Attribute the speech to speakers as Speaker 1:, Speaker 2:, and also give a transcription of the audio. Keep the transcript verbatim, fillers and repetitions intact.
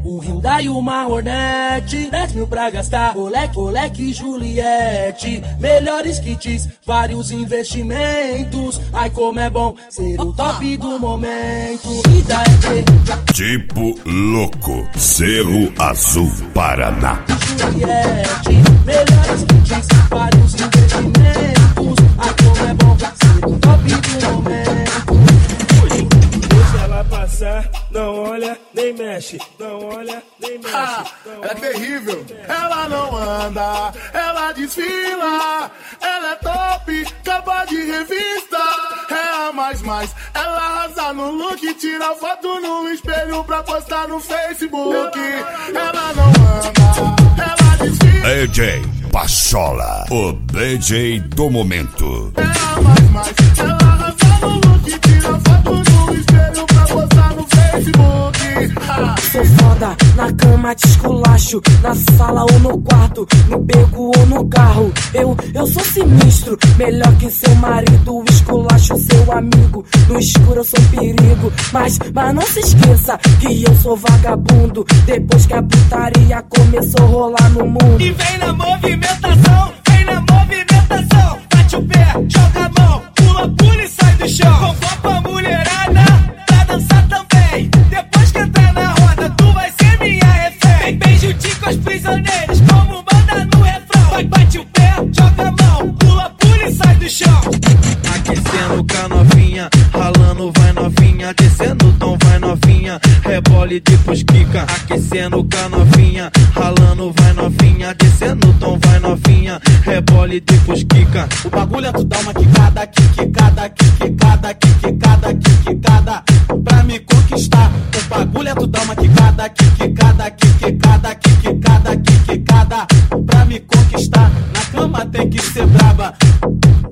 Speaker 1: Um Hyundai e uma Hornet, dez mil pra gastar. Moleque, moleque, Juliette, melhores kits, vários investimentos. Ai, como é bom ser o top do momento. Vida é ter.
Speaker 2: Tipo louco, Cerro Azul, Paraná.
Speaker 1: Juliette, melhores kits, vários investimentos. Ai, como é bom ser o top do momento.
Speaker 3: Deixa ela passar, não olha, nem mexe. Não olha, nem mexe.
Speaker 4: Ah, ela é terrível. Ela não anda, ela desfila. Ela é top, capa de revista. É a mais mais. Ela arrasa no look, tira foto no espelho pra postar no Facebook. Ela não anda, ela desfila.
Speaker 2: D J Pachola, o D J do momento.
Speaker 4: É a mais mais. Ela arrasa no look, tira foto no espelho pra postar no Facebook. Ah.
Speaker 5: Sou foda, na cama te esculacho, na sala ou no quarto, no beco ou no carro. Eu, eu sou sinistro, melhor que seu marido, esculacho seu amigo. No escuro eu sou um perigo, mas, mas não se esqueça que eu sou vagabundo. Depois que a putaria começou a rolar no mundo.
Speaker 6: E vem na movimentação, vem na movimentação. Bate o pé, joga a mão, pula, pula e sai do chão. Convoca a mulherada pra dançar também. Depois que entrar na roda, tu vai ser minha refém. Vem juntinho com os prisioneiros, como manda no refrão. Vai, bate o pé, joga a mão, pula, pula e sai do chão.
Speaker 7: Aquecendo com a novinha, ralando vai novinha, descendo o tom vai novinha, rebole depois quica. Aquecendo com a novinha, ralando vai novinha, descendo o tom vai novinha, rebole depois quica.
Speaker 8: O bagulho é tu dar uma quicada, quicada, quicada, quicada, quicada, pra me conquistar. O bagulho é tu dar uma quicada, quicada, quicada, quicada, quicada, pra me conquistar. Na cama tem que ser braba.